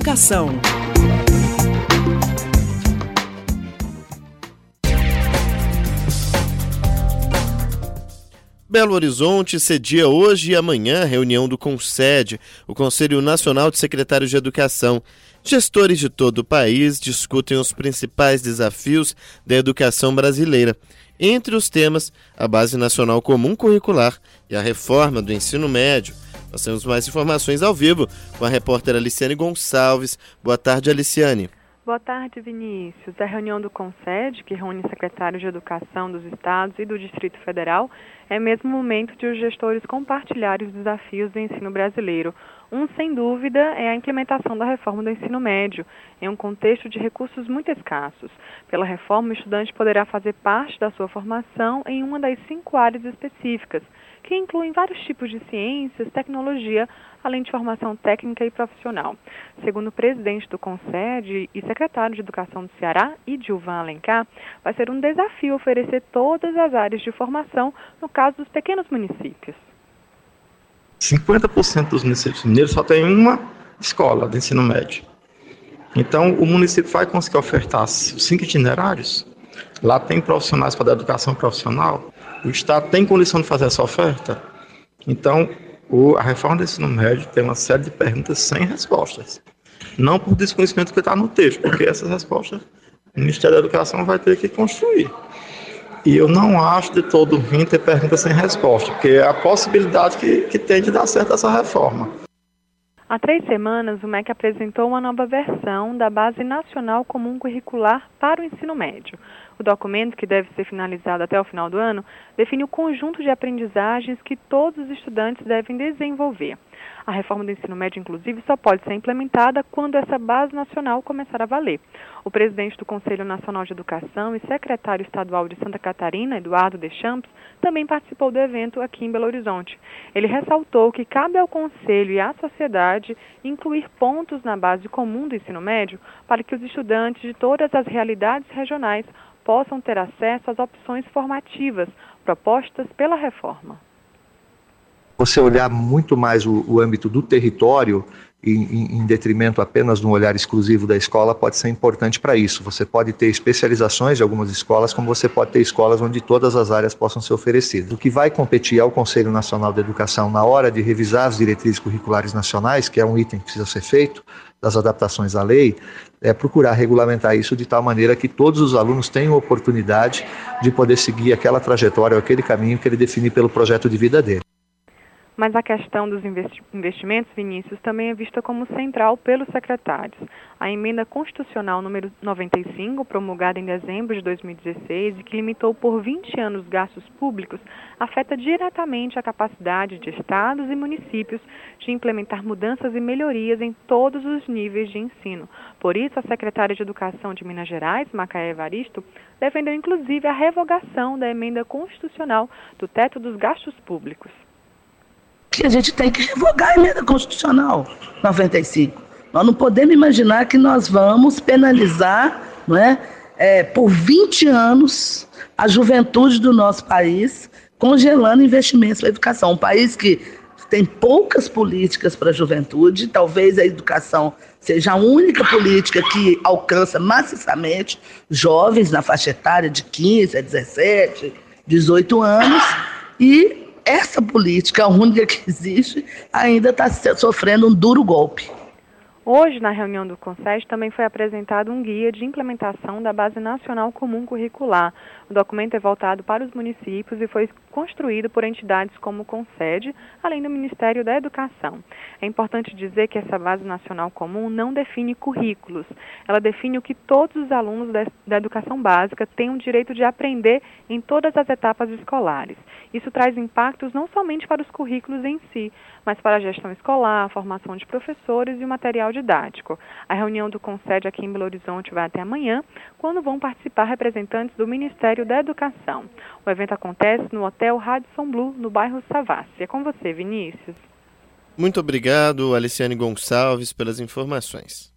Educação. Belo Horizonte cedia hoje e amanhã a reunião do CONSED, o Conselho Nacional de Secretários de Educação. Gestores de todo o país discutem os principais desafios da educação brasileira. Entre os temas, a Base Nacional Comum Curricular e a reforma do ensino médio. Nós temos mais informações ao vivo com a repórter Aliciane Gonçalves. Boa tarde, Aliciane. Boa tarde, Vinícius. A reunião do CONSED, que reúne secretários de educação dos estados e do Distrito Federal, é mesmo o momento de os gestores compartilharem os desafios do ensino brasileiro. Um, sem dúvida, é a implementação da reforma do ensino médio, em um contexto de recursos muito escassos. Pela reforma, o estudante poderá fazer parte da sua formação em uma das 5 áreas específicas, que incluem vários tipos de ciências, tecnologia, além de formação técnica e profissional. Segundo o presidente do CONSED e secretário de Educação do Ceará, Idilvan Alencar, vai ser um desafio oferecer todas as áreas de formação no caso dos pequenos municípios. 50% dos municípios mineiros só tem uma escola de ensino médio. Então, o município vai conseguir ofertar 5 itinerários. Lá tem profissionais para dar educação profissional. O Estado tem condição de fazer essa oferta. Então, a reforma do ensino médio tem uma série de perguntas sem respostas. Não por desconhecimento que está no texto, porque essas respostas o Ministério da Educação vai ter que construir. E eu não acho de todo ruim ter perguntas sem resposta, porque é a possibilidade que tem de dar certo essa reforma. Há 3 semanas, o MEC apresentou uma nova versão da Base Nacional Comum Curricular para o ensino médio. O documento, que deve ser finalizado até o final do ano, define o conjunto de aprendizagens que todos os estudantes devem desenvolver. A reforma do ensino médio, inclusive, só pode ser implementada quando essa base nacional começar a valer. O presidente do Conselho Nacional de Educação e secretário estadual de Santa Catarina, Eduardo Deschamps, também participou do evento aqui em Belo Horizonte. Ele ressaltou que cabe ao Conselho e à sociedade incluir pontos na base comum do ensino médio para que os estudantes de todas as realidades regionais possam ter acesso às opções formativas propostas pela reforma. Você olhar muito mais o âmbito do território em detrimento apenas de um olhar exclusivo da escola pode ser importante para isso. Você pode ter especializações de algumas escolas, como você pode ter escolas onde todas as áreas possam ser oferecidas. O que vai competir ao Conselho Nacional de Educação na hora de revisar as diretrizes curriculares nacionais, que é um item que precisa ser feito, das adaptações à lei, é procurar regulamentar isso de tal maneira que todos os alunos tenham oportunidade de poder seguir aquela trajetória, aquele caminho que ele definir pelo projeto de vida dele. Mas a questão dos investimentos, Vinícius, também é vista como central pelos secretários. A emenda constitucional número 95, promulgada em dezembro de 2016 e que limitou por 20 anos gastos públicos, afeta diretamente a capacidade de estados e municípios de implementar mudanças e melhorias em todos os níveis de ensino. Por isso, a secretária de Educação de Minas Gerais, Macaé Evaristo, defendeu inclusive a revogação da emenda constitucional do teto dos gastos públicos. Que a gente tem que revogar a emenda constitucional 95. Nós não podemos imaginar que nós vamos penalizar, não é, por 20 anos a juventude do nosso país, congelando investimentos para a educação. Um país que tem poucas políticas para a juventude, talvez a educação seja a única política que alcança maciçamente jovens na faixa etária de 15 a 17, 18 anos, e essa política, a única que existe, ainda está sofrendo um duro golpe. Hoje, na reunião do CONSED, também foi apresentado um guia de implementação da Base Nacional Comum Curricular. O documento é voltado para os municípios e foi construído por entidades como o CONSED, além do Ministério da Educação. É importante dizer que essa Base Nacional Comum não define currículos. Ela define o que todos os alunos da educação básica têm o direito de aprender em todas as etapas escolares. Isso traz impactos não somente para os currículos em si, mas para a gestão escolar, a formação de professores e o material didático. A reunião do CONSED aqui em Belo Horizonte vai até amanhã, quando vão participar representantes do Ministério da Educação. O evento acontece no Hotel Radisson Blu, no bairro Savassi. É com você, Vinícius. Muito obrigado, Aliciane Gonçalves, pelas informações.